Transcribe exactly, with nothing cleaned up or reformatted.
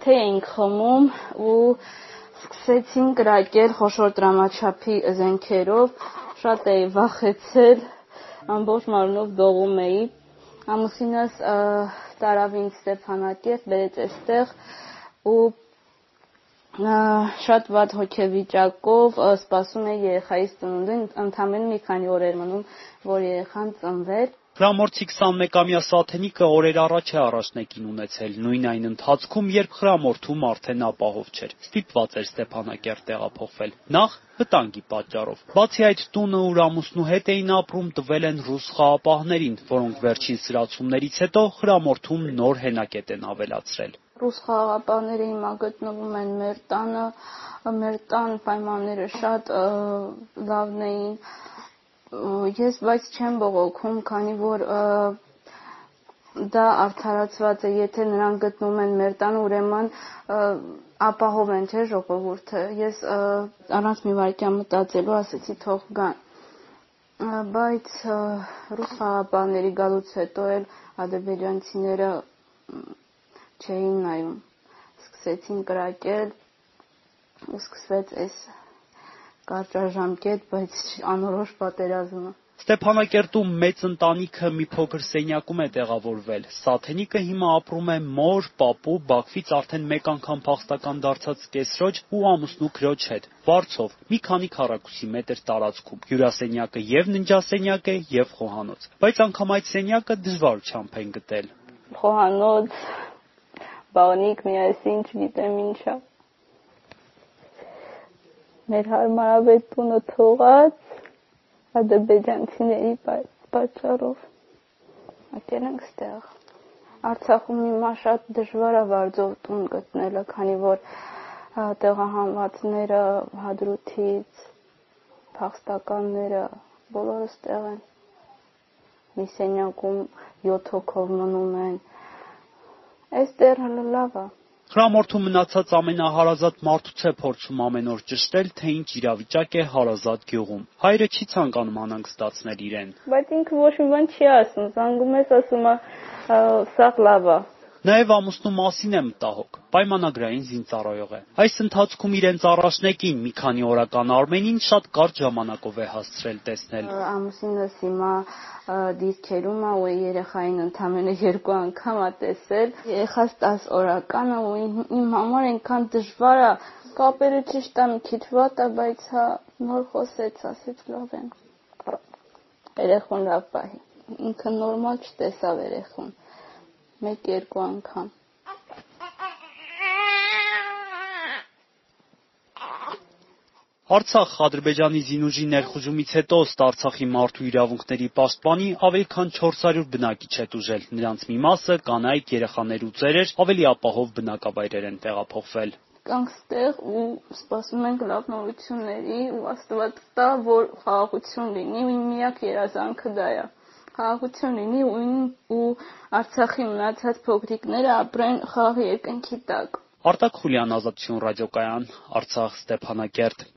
թե էինք խմում ու սկսեցին կրակել խոշոր դրամաչափի զենքերով, շատ էի վախեցել, ամբողջ մարմնով դողում էի, ամուսինս տարավ ինձ Ստեփանակերտ, բերեց այստեղ ու շատ վատ հոգեվիճակով սպասում էի երեխայիս ծնունդին, ընդամենը մի քանի օր էր մնում, որ երեխան ծնվեր։ Խրամորձի քսանմեկամյա Սաթենիկը օրեր առաջ է առաջնեկին ունեցել, նույն այն ընթացքում, երբ խրամորդում արդեն ապահով չէր, ստիպված էր Ստեփանակերտ տեղափոխվել։ Նախ վտանգի պատճառով։ Բացի այդ, տունը, ուր ամուսնու հետ էին ապրում, տվել են ռուս խաղապահներին, որոնք վերջին սրացումներից հետո խրամորդում նոր հենակետ են ավելացրել։ Ռուս խաղապահները հիմա գտնվում են մեր տանը, մեր տան պայմանները շատ լավն էին, ես բայց չեմ բողոքում, քանի որ դա արդարացված է, եթե նրանք գտնվում են մեր տանը, ուրեմն ապահով են, չէ՞ ժողովուրդը, ես առանց մի վայրկյան մտածելու ասեցի թող գան, բայց ռուս խաղապահների գալուց հետո էլ ադրբեջանցիները չէին նայում, սկսեցին կրակել ու սկսվեց այս կարճաժամկետ, բայց անորոշ պատերազմը։ Ստեփանակերտում մեծ ընտանիքը մի փոքր սենյակում է տեղավորվել։ Սաթենիկը հիմա ապրում է մոր, պապու, Բաքվից արդեն մեկ անգամ փախստական դարձած կեսրոջ ու ամուսնու քրոջ հետ, վարձով, մի քանի քառակուսի մետր տարածքում։ Հյուրասենյակը եւ ննջասենյակ է, եւ խոհանոց, բայց անգամ այդ սենյակը դժվարությամբ են գտել։ Խոհանոց, բանիկ, միասին, չգիտեմ ինչա։ Մեր հարմարավետ տունը թողած ադրբեջանցիների պատճառով եկել ենք ստեղ։ Արցախում հիմա շատ դժվար է վարձով տուն գտնելը, քանի որ տեղահանվածները Հադրութից, փախստականները բոլորը ստեղ են։ Մի սենյակում յոթ հոգով մնում են։ Այստեղ հələ լավ է։ Խրամորդում մնացած ամենահարազատ մարդուց է փորձում ամեն օր ճշտել, թե ինչ իրավիճակ է հարազատ գյուղում։ Հայրը չի ցանկանում անհանգստացնել իրեն։ Բայց ինքը ոչ մի բան չի ասում, զանգում ես, ասում է, սաղ լավ է։ Նաև ամուսնու մասին է մտահոգ, պայմանագրային զինծառայող է։ Այս ընթացքում իրենց առաջնեկին մի քանի օրական Արմենին շատ կարճ ժամանակով է հասցրել տեսնել։ Ամուսինս հիմա դիրքերում է ու երեխային ընդամենը երկու անգամ է տեսել։ Երեխաս տաս օրական է ու իմ համար այնքան դժվար է, կապերը ճիշտ է, մի քիչ վատ է, բայց հա նոր խոսեց, ասեց լավ են։ Երեխուն լավ պահի։ Ինքը նորմալ չտեսավ երեխուն։ Մեկ-երկու անգամ։ Արցախ Ադրբեջանի զինուժի ներխուժումից հետո ըստ Արցախի մարդու իրավունքների պաշտպանի ավելի քան չորս հարյուր բնակիչ է տուժել, նրանց մի մասը կանայք, երեխաներ ու ծերեր ավելի ապահով բնակավայրեր են տեղափոխվել։ Կանք ստեղ ու սպասում ենք լավ նորությունների ու Աստված տա, որ խաղաղություն լինի ու իմ միակ երազանքը դա է։ Խաղաղություն լինի ու Արցախի մնացած փոքրիկները ապրեն խաղաղ երկնքի տակ։ Արտակ Խուլյան, Ազատություն ռադիոկայան, Արցախ, Ստեփանակերտ։